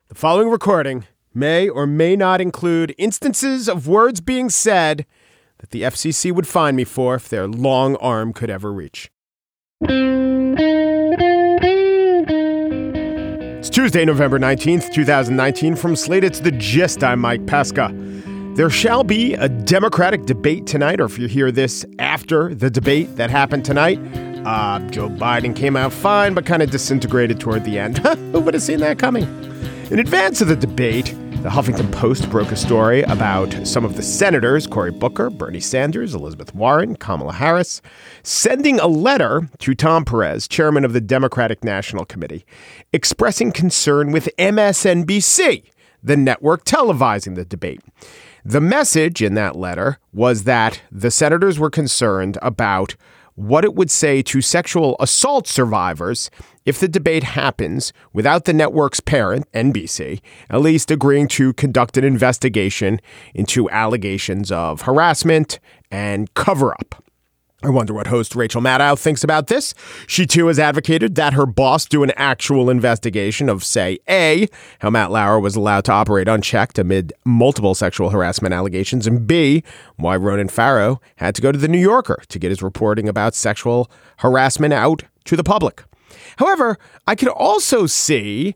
The following recording may or may not include instances of words being said that the FCC would fine me for if their long arm could ever reach. It's Tuesday, November 19th, 2019. From Slate, it's The Gist. I'm Mike Pesca. There shall be a Democratic debate tonight, or if you hear this after the debate that happened tonight, Joe Biden came out fine, but kind of disintegrated toward the end. Who would have seen that coming? In advance of the debate, the Huffington Post broke a story about some of the senators, Cory Booker, Bernie Sanders, Elizabeth Warren, Kamala Harris, sending a letter to Tom Perez, chairman of the Democratic National Committee, expressing concern with MSNBC, the network televising the debate. The message in that letter was that the senators were concerned about what it would say to sexual assault survivors if the debate happens without the network's parent, NBC, at least agreeing to conduct an investigation into allegations of harassment and cover-up. I wonder what host Rachel Maddow thinks about this. She, too, has advocated that her boss do an actual investigation of, say, A, how Matt Lauer was allowed to operate unchecked amid multiple sexual harassment allegations, and B, why Ronan Farrow had to go to The New Yorker to get his reporting about sexual harassment out to the public. However, I could also see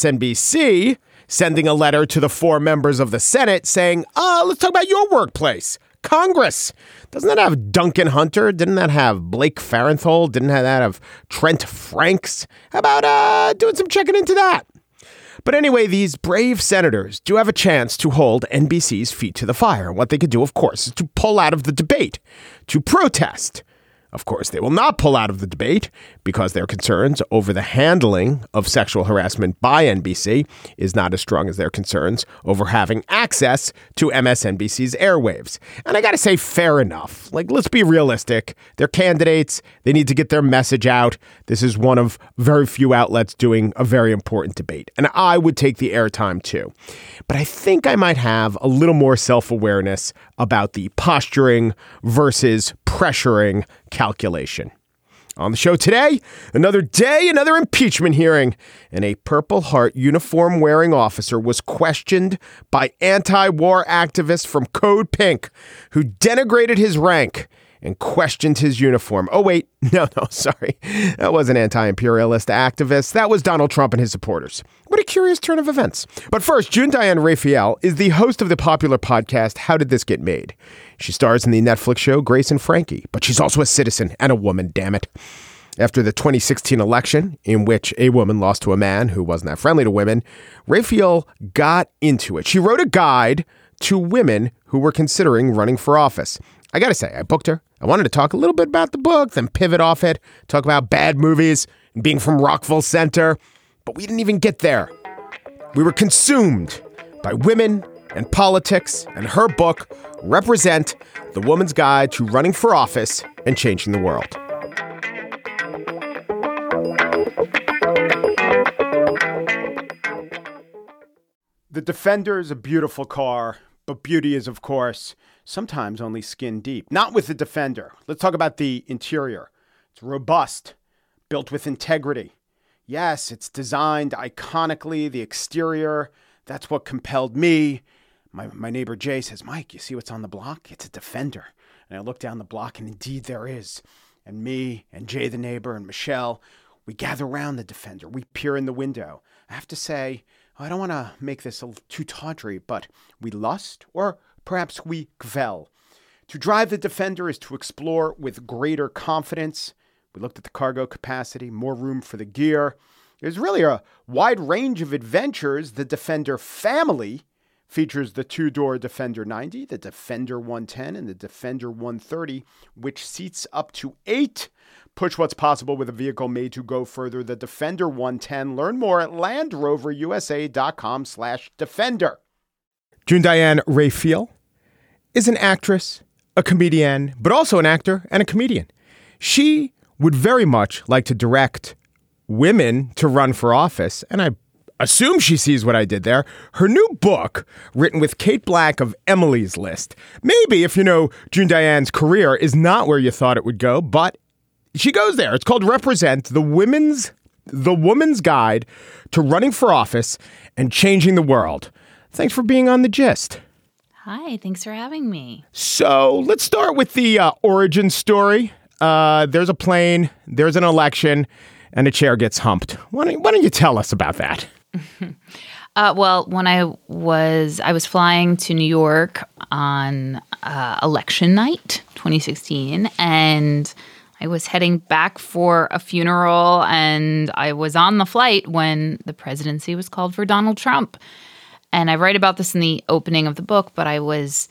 MSNBC sending a letter to the four members of the Senate saying, let's talk about your workplace. Congress. Doesn't that have Duncan Hunter? Didn't that have Blake Farenthold? Didn't that have Trent Franks? How about doing some checking into that? But anyway, these brave senators do have a chance to hold NBC's feet to the fire. What they could do, of course, is to pull out of the debate, to protest. Of course, they will not pull out of the debate because their concerns over the handling of sexual harassment by NBC is not as strong as their concerns over having access to MSNBC's airwaves. And I got to say, fair enough. Like, let's be realistic. They're candidates. They need to get their message out. This is one of very few outlets doing a very important debate. And I would take the airtime, too. But I think I might have a little more self-awareness about the posturing versus pressuring calculation. On the show today, another day, another impeachment hearing, and a Purple Heart uniform wearing officer was questioned by anti-war activists from Code Pink who denigrated his rank and questioned his uniform. Oh, wait. No, sorry. That wasn't anti-imperialist activists. That was Donald Trump and his supporters. What a curious turn of events. But first, June Diane Raphael is the host of the popular podcast, How Did This Get Made? She stars in the Netflix show Grace and Frankie, but she's also a citizen and a woman, damn it. After the 2016 election, in which a woman lost to a man who wasn't that friendly to women, Raphael got into it. She wrote a guide to women who were considering running for office. I got to say, I booked her. I wanted to talk a little bit about the book, then pivot off it, talk about bad movies and being from Rockville Center. But we didn't even get there. We were consumed by women and politics, and her book, Represent, The Woman's Guide to Running for Office and Changing the World. The Defender is a beautiful car, but beauty is, of course, sometimes only skin deep. Not with the Defender. Let's talk about the interior. It's robust, built with integrity. Yes, it's designed iconically. The exterior, that's what compelled me. My neighbor Jay says, Mike, you see what's on the block? It's a Defender. And I look down the block, and indeed there is. And me and Jay the neighbor and Michelle, we gather around the Defender. We peer in the window. I have to say, I don't want to make this too tawdry, but we lust, or perhaps we kvel. To drive the Defender is to explore with greater confidence. We looked at the cargo capacity, more room for the gear. There's really a wide range of adventures. The Defender family features the two-door Defender 90, the Defender 110, and the Defender 130, which seats up to 8. Push what's possible with a vehicle made to go further. The Defender 110. Learn more at LandRoverUSA.com/Defender. June Diane Raphael is an actress, a comedian, but also an actor and a comedian. She would very much like to direct women to run for office, and I assume she sees what I did there. Her new book, written with Kate Black of Emily's List. Maybe, if you know June Diane's career, is not where you thought it would go, but she goes there. It's called Represent, The Women's The Woman's Guide to Running for Office and Changing the World. Thanks for being on The Gist. Hi, thanks for having me. So let's start with the origin story. There's a plane, there's an election, and a chair gets humped. Why don't you tell us about that? Well, when I was flying to New York on election night, 2016, and I was heading back for a funeral, and I was on the flight when the presidency was called for Donald Trump. And I write about this in the opening of the book, but I was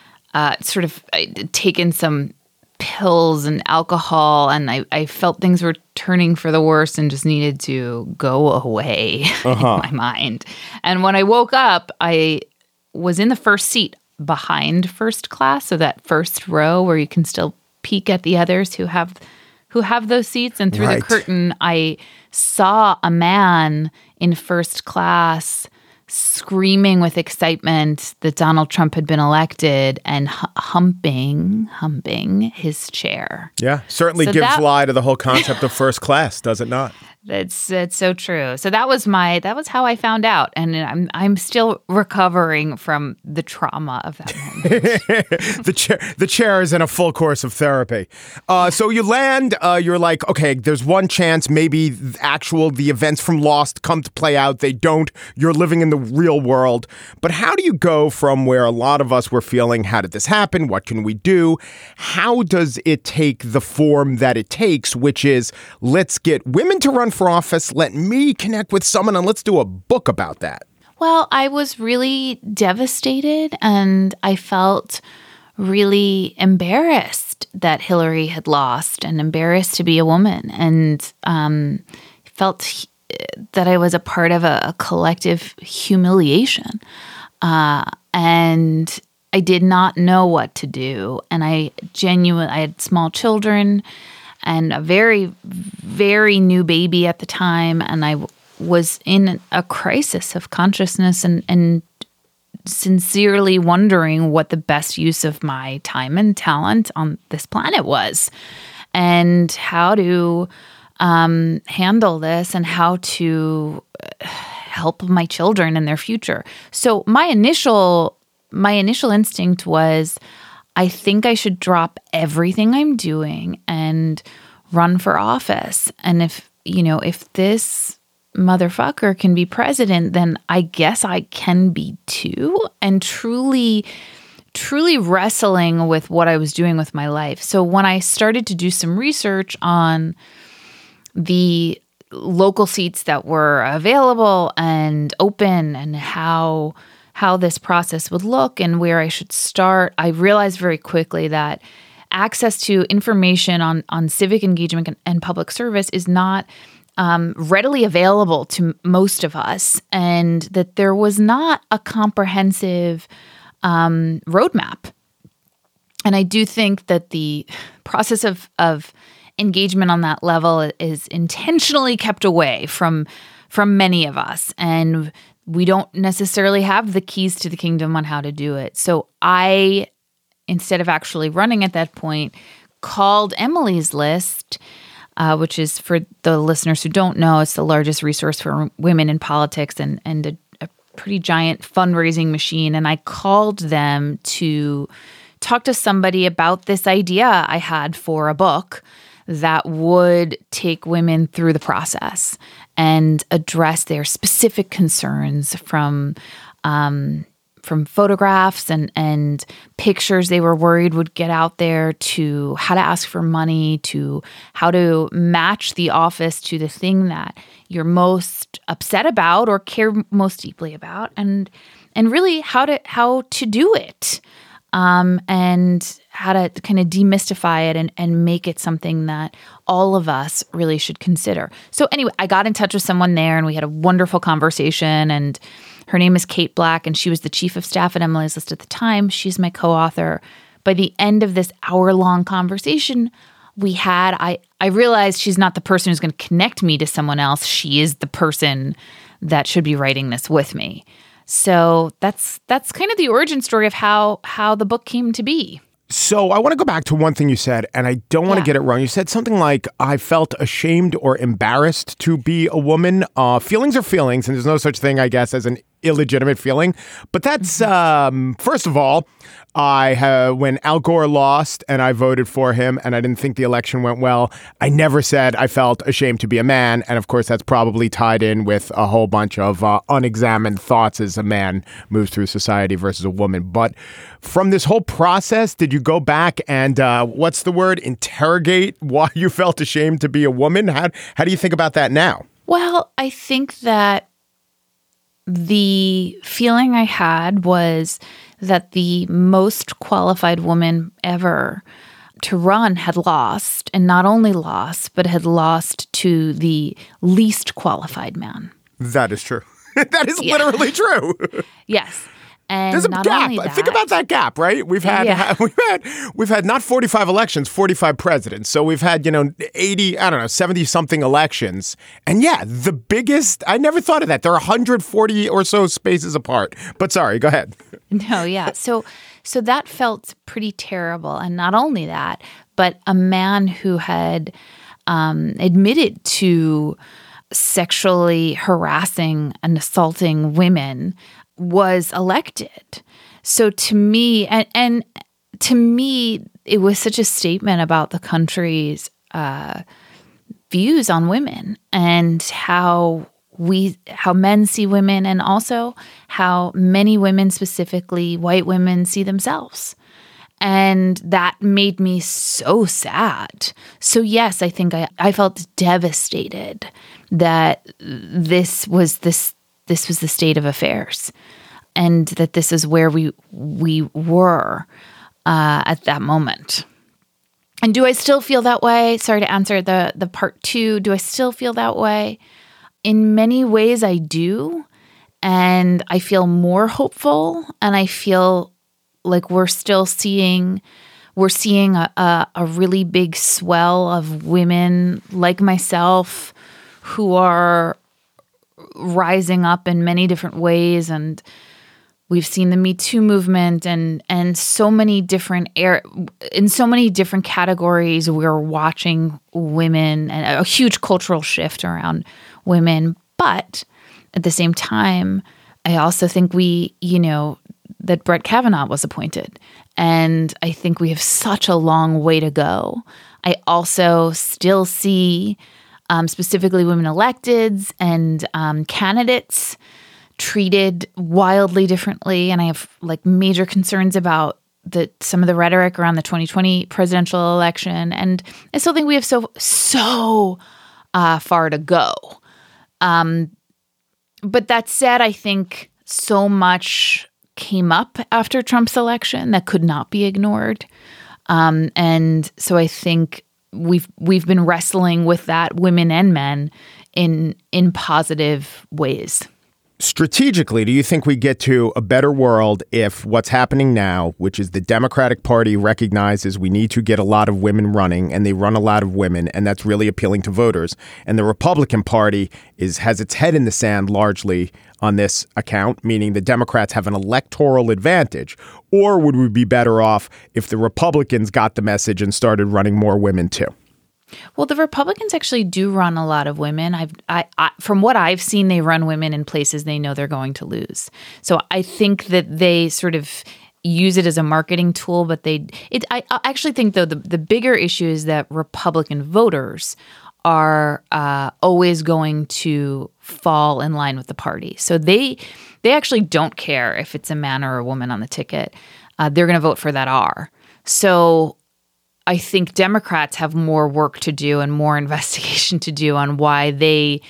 I'd taken some pills and alcohol, and I felt things were turning for the worse and just needed to go away in my mind. And when I woke up, I was in the first seat behind first class, so that first row where you can still peek at the others who have those seats. And through the curtain, I saw a man in first class screaming with excitement that Donald Trump had been elected and humping his chair. Yeah, certainly gives lie to the whole concept of first class, does it not? It's so true. So that was how I found out, and I'm still recovering from the trauma of that moment. The chair is in a full course of therapy. So you land. You're like, okay, there's one chance. Maybe the events from Lost come to play out. They don't. You're living in the real world. But how do you go from where a lot of us were feeling, how did this happen? What can we do? How does it take the form that it takes, which is let's get women to run for office, let me connect with someone, and let's do a book about that? Well, I was really devastated, and I felt really embarrassed that Hillary had lost, and embarrassed to be a woman, and felt that I was a part of a collective humiliation. And I did not know what to do. And I had small children and a very, very new baby at the time. And I was in a crisis of consciousness and sincerely wondering what the best use of my time and talent on this planet was, and how to handle this, and how to help my children and their future. So my initial instinct was, I think I should drop everything I'm doing and run for office. And if this motherfucker can be president, then I guess I can be too. And truly wrestling with what I was doing with my life. So when I started to do some research on the local seats that were available and open, and how this process would look and where I should start, I realized very quickly that access to information on civic engagement and public service is not readily available to most of us, and that there was not a comprehensive roadmap. And I do think that the process of engagement on that level is intentionally kept away from many of us, and we don't necessarily have the keys to the kingdom on how to do it. So I, instead of actually running at that point, called Emily's List, which is, for the listeners who don't know, it's the largest resource for women in politics and a pretty giant fundraising machine. And I called them to talk to somebody about this idea I had for a book that would take women through the process and address their specific concerns, from photographs and pictures they were worried would get out there, to how to ask for money, to how to match the office to the thing that you're most upset about or care most deeply about, and really how to do it. And how to kind of demystify it and make it something that all of us really should consider. So anyway, I got in touch with someone there, and we had a wonderful conversation, and her name is Kate Black, and she was the chief of staff at Emily's List at the time. She's my co-author. By the end of this hour-long conversation I realized she's not the person who's going to connect me to someone else. She is the person that should be writing this with me. So that's kind of the origin story of how the book came to be. So I want to go back to one thing you said, and I don't want to get it wrong. You said something like, I felt ashamed or embarrassed to be a woman. Feelings are feelings, and there's no such thing, I guess, as an illegitimate feeling. But that's, first of all, when Al Gore lost and I voted for him and I didn't think the election went well, I never said I felt ashamed to be a man. And of course, that's probably tied in with a whole bunch of unexamined thoughts as a man moves through society versus a woman. But from this whole process, did you go back and what's the word? Interrogate why you felt ashamed to be a woman? How do you think about that now? Well, I think that the feeling I had was that the most qualified woman ever to run had lost, and not only lost, but had lost to the least qualified man. That is true. That is literally true. Yes. And there's a gap. Think about that gap, right? We've had not 45 elections, 45 presidents. So we've had, 70 something elections. And the biggest, I never thought of that. They're 140 or so spaces apart. But sorry, go ahead. No, yeah. So that felt pretty terrible. And not only that, but a man who had admitted to sexually harassing and assaulting women was elected. So to me, and to me, it was such a statement about the country's views on women and how men see women, and also how many women, specifically white women, see themselves. And that made me so sad. So yes, I think I felt devastated that this was the state of affairs, and that this is where we were at that moment. And do I still feel that way? Sorry to answer the part two. Do I still feel that way? In many ways, I do, and I feel more hopeful, and I feel like we're seeing a really big swell of women like myself who are rising up in many different ways. And we've seen the Me Too movement and so many different in so many different categories. We're watching women and a huge cultural shift around women. But at the same time, I also think that Brett Kavanaugh was appointed. And I think we have such a long way to go. I also still see specifically women electeds and candidates treated wildly differently. And I have major concerns about some of the rhetoric around the 2020 presidential election. And I still think we have so far to go. But that said, I think so much came up after Trump's election that could not be ignored. And so I think we've been wrestling with that, women and men, in positive ways. Strategically, do you think we get to a better world if what's happening now, which is the Democratic Party recognizes we need to get a lot of women running, and they run a lot of women, and that's really appealing to voters, and the Republican Party has its head in the sand largely on this account, meaning the Democrats have an electoral advantage? Or would we be better off if the Republicans got the message and started running more women too? Well, the Republicans actually do run a lot of women. From what I've seen, they run women in places they know they're going to lose. So I think that they sort of use it as a marketing tool, but I actually think, though, the bigger issue is that Republican voters are always going to fall in line with the party. So they actually don't care if it's a man or a woman on the ticket. They're going to vote for that R. So I think Democrats have more work to do and more investigation to do on why they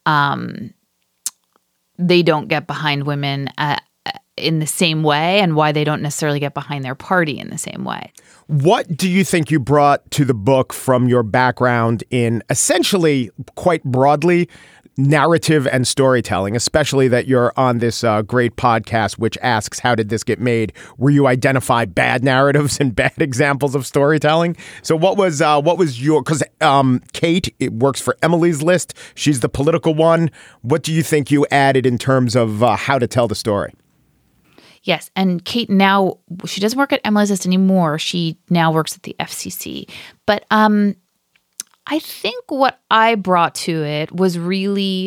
don't get behind women in the same way, and why they don't necessarily get behind their party in the same way. What do you think you brought to the book from your background in essentially, quite broadly, narrative and storytelling, especially that you're on this great podcast which asks, how did this get made, where you identify bad narratives and bad examples of storytelling? So what was your, because Kate, it works for Emily's List. She's the political one. What do you think you added in terms of how to tell the story? Yes. And Kate now, she doesn't work at Emily's List anymore. She now works at the FCC. But I think what I brought to it was really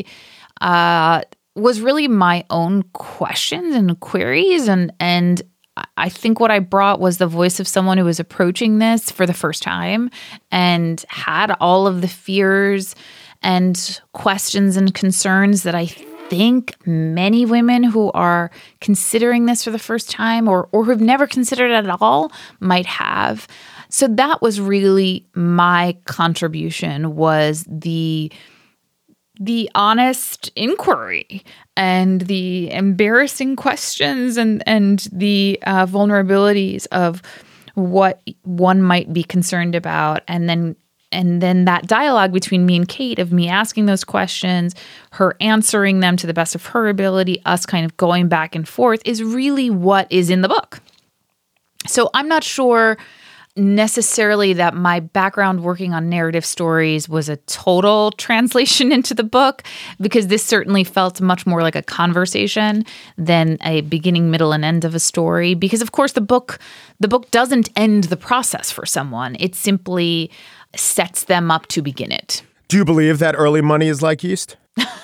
my own questions and queries. And I think what I brought was the voice of someone who was approaching this for the first time and had all of the fears and questions and concerns that I think many women who are considering this for the first time or who've never considered it at all might have. So that was really my contribution, was the honest inquiry and the embarrassing questions and the vulnerabilities of what one might be concerned about. And then that dialogue between me and Kate, of me asking those questions, her answering them to the best of her ability, us kind of going back and forth, is really what is in the book. So I'm not sure necessarily that my background working on narrative stories was a total translation into the book, because this certainly felt much more like a conversation than a beginning, middle, and end of a story. Because of course the book doesn't end the process for someone. It simply sets them up to begin it. Do you believe that early money is like yeast?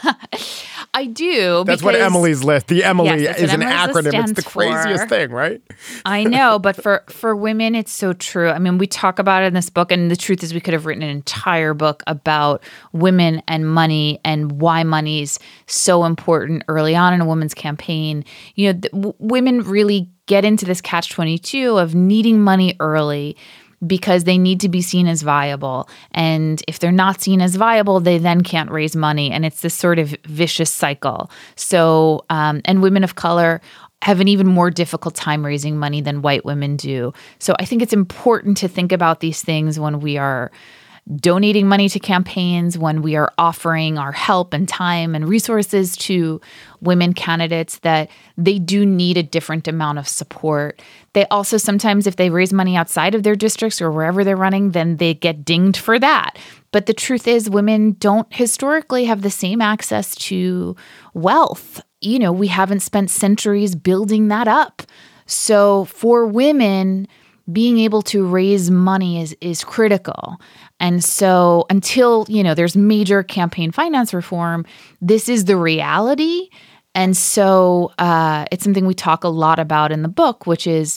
I do. That's what Emily's List. The Emily yes, is an acronym. It's the craziest thing, right? I know, but for women, it's so true. I mean, we talk about it in this book, and the truth is we could have written an entire book about women and money and why money's so important early on in a woman's campaign. You know, women really get into this catch-22 of needing money early because they need to be seen as viable. And if they're not seen as viable, they then can't raise money. And it's this sort of vicious cycle. So, and women of color have an even more difficult time raising money than white women do. So I think it's important to think about these things when we are donating money to campaigns, when we are offering our help and time and resources to women candidates, that they do need a different amount of support. They also sometimes, if they raise money outside of their districts or wherever they're running, then they get dinged for that. But the truth is, women don't historically have the same access to wealth. You know, we haven't spent centuries building that up. So for women, being able to raise money is critical. And so until, you know, there's major campaign finance reform, this is the reality. And so it's something we talk a lot about in the book, which is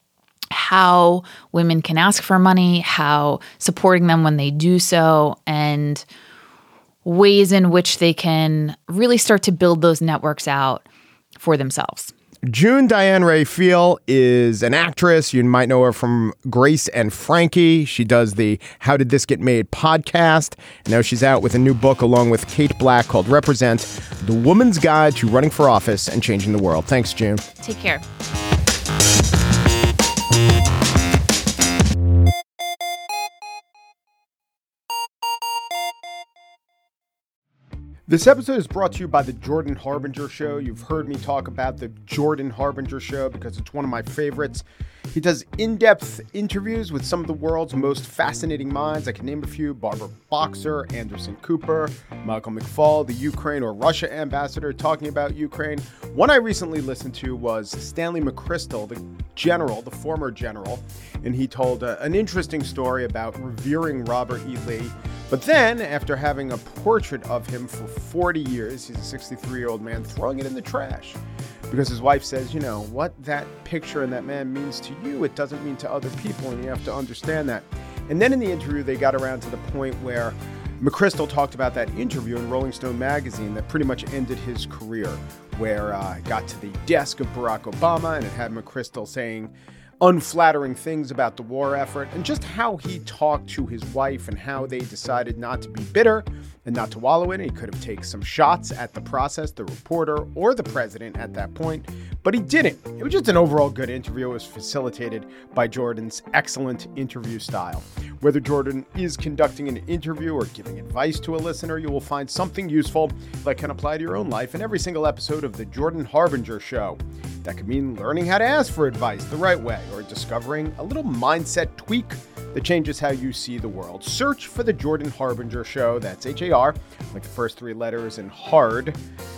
how women can ask for money, how supporting them when they do so, and ways in which they can really start to build those networks out for themselves. June Diane Raphael is an actress. You might know her from Grace and Frankie. She does the How Did This Get Made podcast. Now she's out with a new book along with Kate Black called Represent, The Woman's Guide to Running for Office and Changing the World. Thanks, June. Take care. This episode is brought to you by The Jordan Harbinger Show. You've heard me talk about The Jordan Harbinger Show because it's one of my favorites. He does in-depth interviews with some of the world's most fascinating minds. I can name a few: Barbara Boxer, Anderson Cooper, Michael McFaul, the Ukraine or Russia ambassador talking about Ukraine. One I recently listened to was Stanley McChrystal, the general, the former general, and he told an interesting story about revering Robert E. Lee. But then, after having a portrait of him for 40 years, he's a 63-year-old man, throwing it in the trash. Because his wife says, you know, what that picture and that man means to you, it doesn't mean to other people, and you have to understand that. And then in the interview, they got around to the point where McChrystal talked about that interview in Rolling Stone magazine that pretty much ended his career, where it got to the desk of Barack Obama, and it had McChrystal saying unflattering things about the war effort, and just how he talked to his wife and how they decided not to be bitter and not to wallow in it. He could have taken some shots at the process, the reporter, or the president at that point, but he didn't. It was just an overall good interview. It was facilitated by Jordan's excellent interview style. Whether Jordan is conducting an interview or giving advice to a listener, you will find something useful that can apply to your own life in every single episode of The Jordan Harbinger Show. That could mean learning how to ask for advice the right way, or discovering a little mindset tweak that changes how you see the world. Search for The Jordan Harbinger Show. That's H-A-R, like the first three letters, and hard,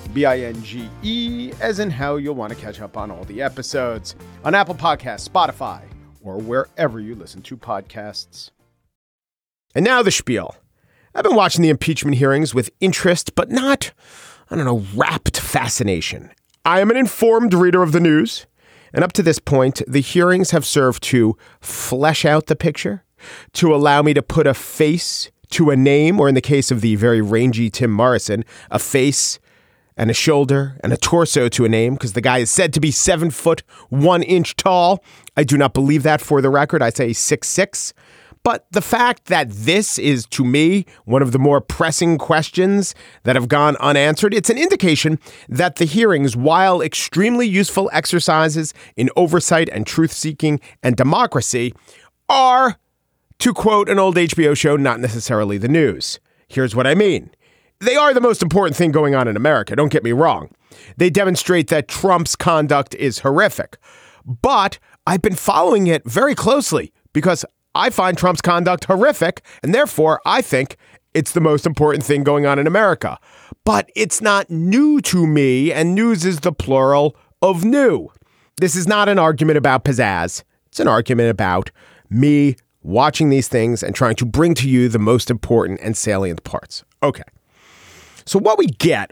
BINGE, as in how you'll want to catch up on all the episodes on Apple Podcasts, Spotify, or wherever you listen to podcasts. And now the spiel. I've been watching the impeachment hearings with interest, but not, rapt fascination. I am an informed reader of the news, and up to this point, the hearings have served to flesh out the picture, to allow me to put a face to a name, or in the case of the very rangy Tim Morrison, a face and a shoulder and a torso to a name, because the guy is said to be 7 foot 1 inch tall. I do not believe that, for the record. I say 6'6". But the fact that this is, to me, one of the more pressing questions that have gone unanswered, it's an indication that the hearings, while extremely useful exercises in oversight and truth-seeking and democracy, are, to quote an old HBO show, not necessarily the news. Here's what I mean. They are the most important thing going on in America, don't get me wrong. They demonstrate that Trump's conduct is horrific. But I've been following it very closely because I find Trump's conduct horrific, and therefore I think it's the most important thing going on in America. But it's not new to me, and news is the plural of new. This is not an argument about pizzazz. It's an argument about me watching these things and trying to bring to you the most important and salient parts. Okay. So what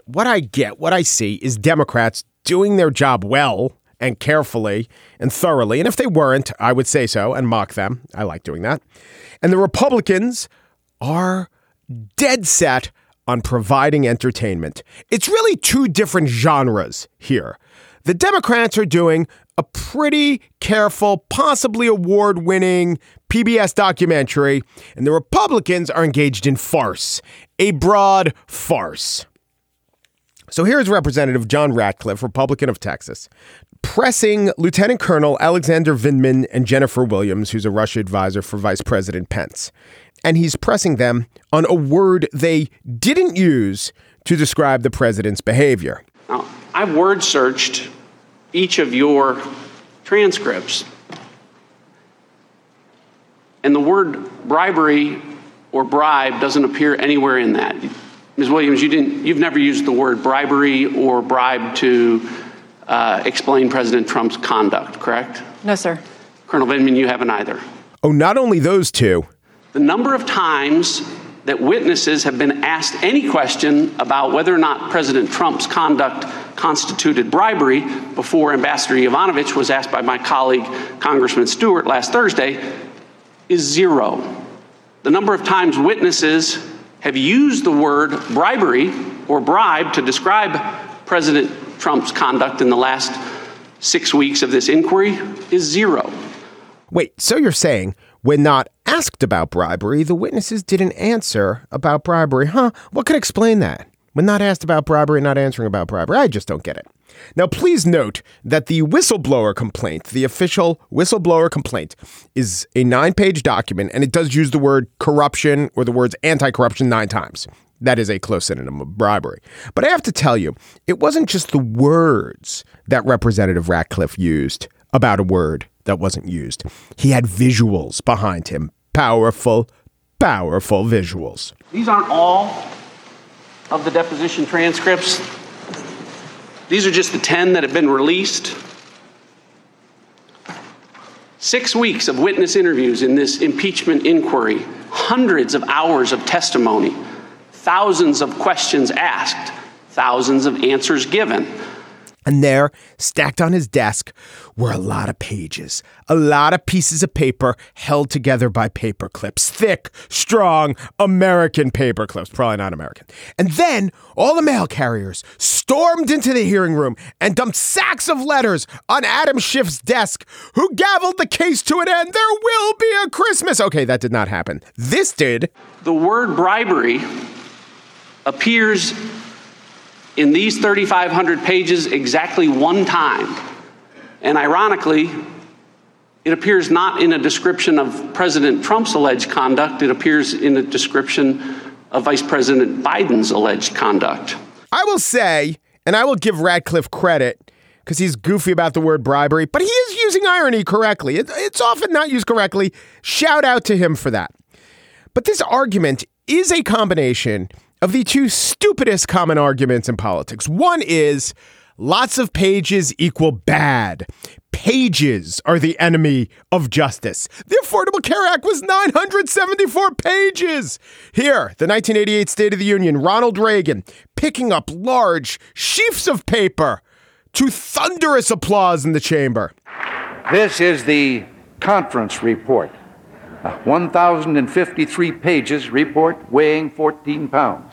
I see is Democrats doing their job well and carefully and thoroughly. And if they weren't, I would say so and mock them. I like doing that. And the Republicans are dead set on providing entertainment. It's really two different genres here. The Democrats are doing a pretty careful, possibly award-winning PBS documentary, and the Republicans are engaged in farce, a broad farce. So here's Representative John Ratcliffe, Republican of Texas, pressing Lieutenant Colonel Alexander Vindman and Jennifer Williams, who's a Russia advisor for Vice President Pence. And he's pressing them on a word they didn't use to describe the president's behavior. Now, I've word searched each of your transcripts, and the word bribery or bribe doesn't appear anywhere in that. Ms. Williams, you've never used the word bribery or bribe to explain President Trump's conduct, correct? No, sir. Colonel Vindman, you haven't either. Oh, not only those two. The number of times that witnesses have been asked any question about whether or not President Trump's conduct constituted bribery before Ambassador Yovanovitch was asked by my colleague, Congressman Stewart, last Thursday, is zero. The number of times witnesses have used the word bribery or bribe to describe President Trump's conduct in the last 6 weeks of this inquiry is zero. Wait, so you're saying when not asked about bribery, the witnesses didn't answer about bribery? Huh? What could explain that? When not asked about bribery, not answering about bribery. I just don't get it. Now, please note that the whistleblower complaint, the official whistleblower complaint, is a 9-page document, and it does use the word corruption or the words anti-corruption 9 times. That is a close synonym of bribery. But I have to tell you, it wasn't just the words that Representative Ratcliffe used about a word that wasn't used. He had visuals behind him. Powerful, powerful visuals. These aren't all of the deposition transcripts. These are just the 10 that have been released. 6 weeks of witness interviews in this impeachment inquiry, hundreds of hours of testimony, thousands of questions asked, thousands of answers given. And there, stacked on his desk, were a lot of pages, a lot of pieces of paper held together by paper clips, thick, strong American paper clips, probably not American. And then all the mail carriers stormed into the hearing room and dumped sacks of letters on Adam Schiff's desk, who gavelled the case to an end. There will be a Christmas. Okay, that did not happen. This did. The word bribery appears in these 3,500 pages exactly one time. And ironically, it appears not in a description of President Trump's alleged conduct. It appears in a description of Vice President Biden's alleged conduct. I will say, and I will give Ratcliffe credit, because he's goofy about the word bribery, but he is using irony correctly. It's often not used correctly. Shout out to him for that. But this argument is a combination of the two stupidest common arguments in politics. One is lots of pages equal bad. Pages are the enemy of justice. The Affordable Care Act was 974 pages. Here, the 1988 State of the Union, Ronald Reagan picking up large sheafs of paper to thunderous applause in the chamber. This is the conference report. 1,053 pages report weighing 14 pounds.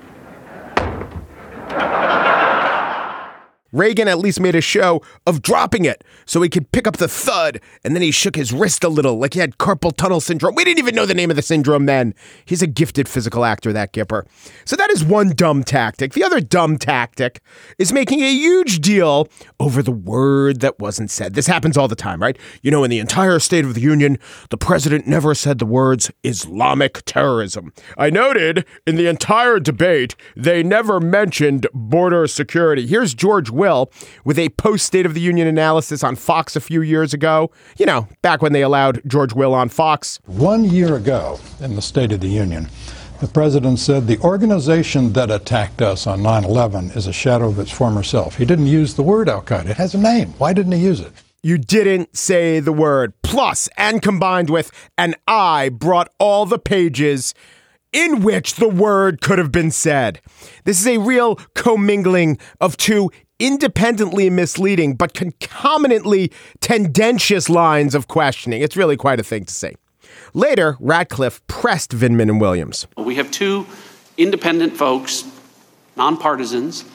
Reagan at least made a show of dropping it so he could pick up the thud, and then he shook his wrist a little like he had carpal tunnel syndrome. We didn't even know the name of the syndrome then. He's a gifted physical actor, that Gipper. So that is one dumb tactic. The other dumb tactic is making a huge deal over the word that wasn't said. This happens all the time, right? You know, in the entire State of the Union, the president never said the words Islamic terrorism. I noted in the entire debate, they never mentioned border security. Here's George Will with a post-State of the Union analysis on Fox a few years ago. You know, back when they allowed George Will on Fox. 1 year ago in the State of the Union, the president said the organization that attacked us on 9/11 is a shadow of its former self. He didn't use the word Al-Qaeda. It has a name. Why didn't he use it? You didn't say the word. Plus, and combined with, and I brought all the pages in which the word could have been said. This is a real commingling of two independently misleading but concomitantly tendentious lines of questioning. It's really quite a thing to say. Later, Ratcliffe pressed Vindman and Williams. We have two independent folks, nonpartisans,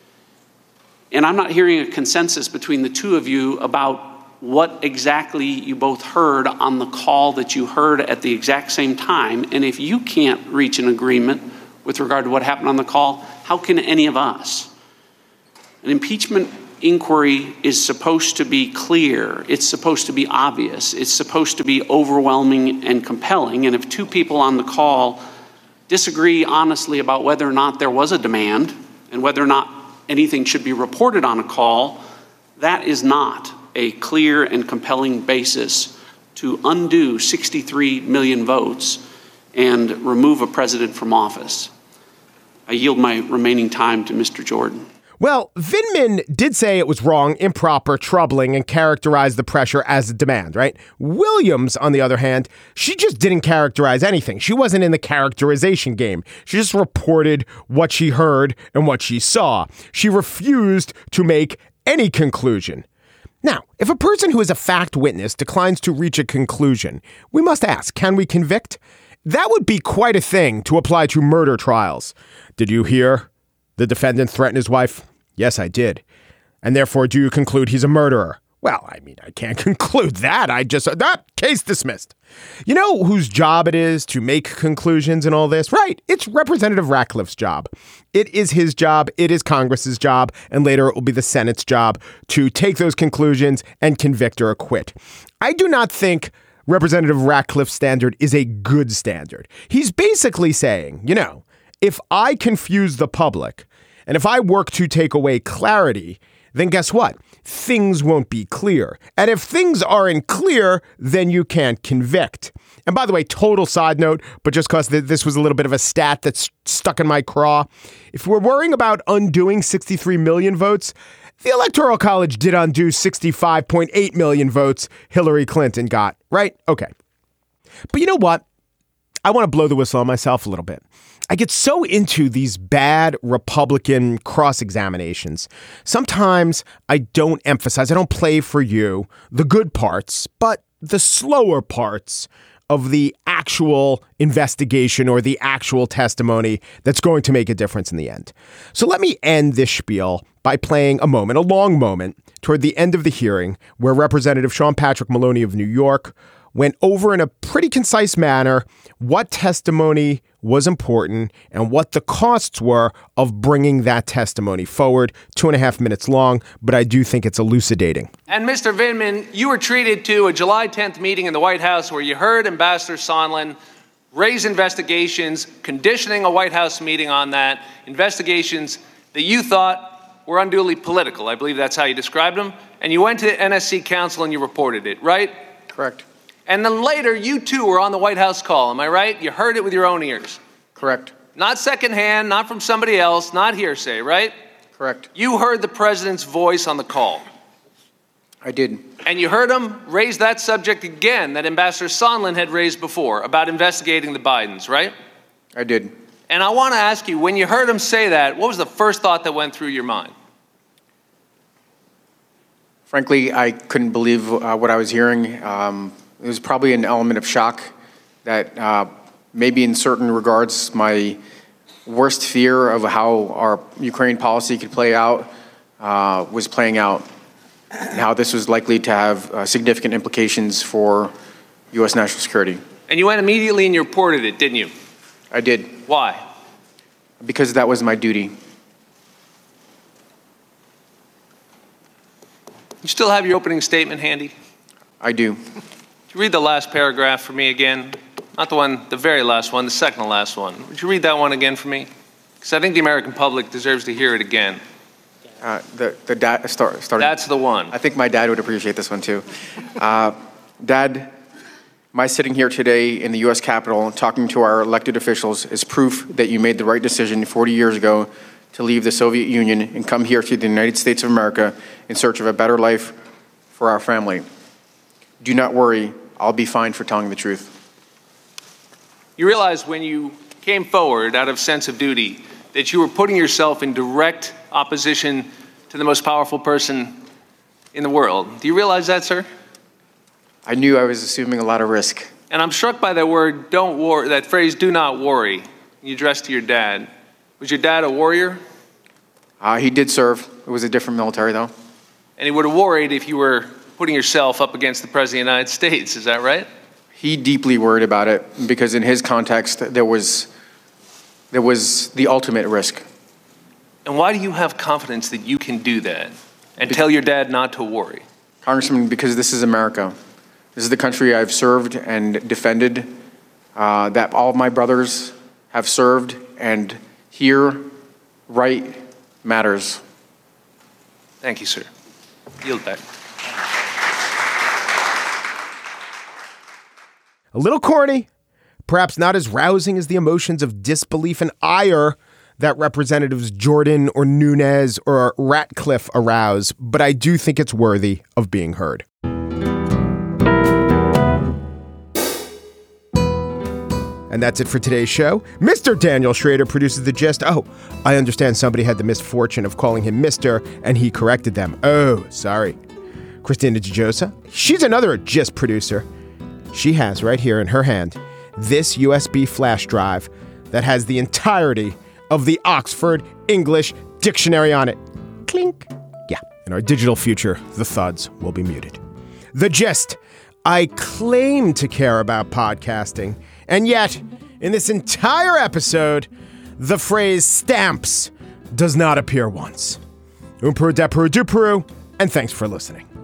and I'm not hearing a consensus between the two of you about what exactly you both heard on the call that you heard at the exact same time. And if you can't reach an agreement with regard to what happened on the call, how can any of us? An impeachment inquiry is supposed to be clear. It's supposed to be obvious. It's supposed to be overwhelming and compelling. And if two people on the call disagree honestly about whether or not there was a demand and whether or not anything should be reported on a call, that is not a clear and compelling basis to undo 63 million votes and remove a president from office. I yield my remaining time to Mr. Jordan. Well, Vindman did say it was wrong, improper, troubling, and characterized the pressure as a demand, right? Williams, on the other hand, she just didn't characterize anything. She wasn't in the characterization game. She just reported what she heard and what she saw. She refused to make any conclusion. Now, if a person who is a fact witness declines to reach a conclusion, we must ask, can we convict? That would be quite a thing to apply to murder trials. Did you hear the defendant threaten his wife? Yes, I did. And therefore, do you conclude he's a murderer? Well, I mean, I can't conclude that. That case dismissed. You know whose job it is to make conclusions in all this? Right. It's Representative Ratcliffe's job. It is his job. It is Congress's job. And later it will be the Senate's job to take those conclusions and convict or acquit. I do not think Representative Ratcliffe's standard is a good standard. He's basically saying, you know, if I confuse the public and if I work to take away clarity, then guess what? Things won't be clear. And if things aren't clear, then you can't convict. And by the way, total side note, but just because this was a little bit of a stat that's stuck in my craw. If we're worrying about undoing 63 million votes, the Electoral College did undo 65.8 million votes Hillary Clinton got, right? Okay. But you know what? I want to blow the whistle on myself a little bit. I get so into these bad Republican cross-examinations. Sometimes I don't play for you the good parts, but the slower parts of the actual investigation or the actual testimony that's going to make a difference in the end. So let me end this spiel by playing a long moment, toward the end of the hearing where Representative Sean Patrick Maloney of New York went over in a pretty concise manner what testimony was important and what the costs were of bringing that testimony forward. 2.5 minutes long, but I do think it's elucidating. And Mr. Vindman, you were treated to a July 10th meeting in the White House where you heard Ambassador Sondland raise investigations, conditioning a White House meeting on that, investigations that you thought were unduly political. I believe that's how you described them. And you went to the NSC Council and you reported it, right? Correct. And then later, you too were on the White House call. Am I right? You heard it with your own ears. Correct. Not secondhand, not from somebody else, not hearsay, right? Correct. You heard the president's voice on the call. I did. And you heard him raise that subject again that Ambassador Sondland had raised before about investigating the Bidens, right? I did. And I want to ask you, when you heard him say that, what was the first thought that went through your mind? Frankly, I couldn't believe what I was hearing. It was probably an element of shock that maybe in certain regards my worst fear of how our Ukraine policy could play out was playing out, and how this was likely to have significant implications for U.S. national security. And you went immediately and you reported it, didn't you? I did. Why? Because that was my duty. You still have your opening statement handy? I do. Could you read the last paragraph for me again? Not the one, the very last one, the second to last one. Would you read that one again for me? Because I think the American public deserves to hear it again. Starting. That's the one. I think my dad would appreciate this one too. Dad, my sitting here today in the U.S. Capitol talking to our elected officials is proof that you made the right decision 40 years ago to leave the Soviet Union and come here to the United States of America in search of a better life for our family. Do not worry, I'll be fine for telling the truth. You realize when you came forward out of sense of duty that you were putting yourself in direct opposition to the most powerful person in the world. Do you realize that, sir? I knew I was assuming a lot of risk. And I'm struck by that word, don't worry, that phrase, do not worry, you addressed to your dad. Was your dad a warrior? He did serve. It was a different military, though. And he would have worried if you were putting yourself up against the President of the United States, is that right? He deeply worried about it because in his context, there was the ultimate risk. And why do you have confidence that you can do that and tell your dad not to worry? Congressman, because this is America. This is the country I've served and defended, that all of my brothers have served, and here, right matters. Thank you, sir. Yield back. A little corny, perhaps not as rousing as the emotions of disbelief and ire that Representatives Jordan or Nunes or Ratcliffe arouse, but I do think it's worthy of being heard. And that's it for today's show. Mr. Daniel Schrader produces The Gist. Oh, I understand somebody had the misfortune of calling him Mr., and he corrected them. Oh, sorry. Christina DeJosa, she's another Gist producer. She has right here in her hand this USB flash drive that has the entirety of the Oxford English Dictionary on it. Clink. Yeah. In our digital future, the thuds will be muted. The Gist. I claim to care about podcasting, and yet, in this entire episode, the phrase stamps does not appear once. Umperu, depuru, duperu, and thanks for listening.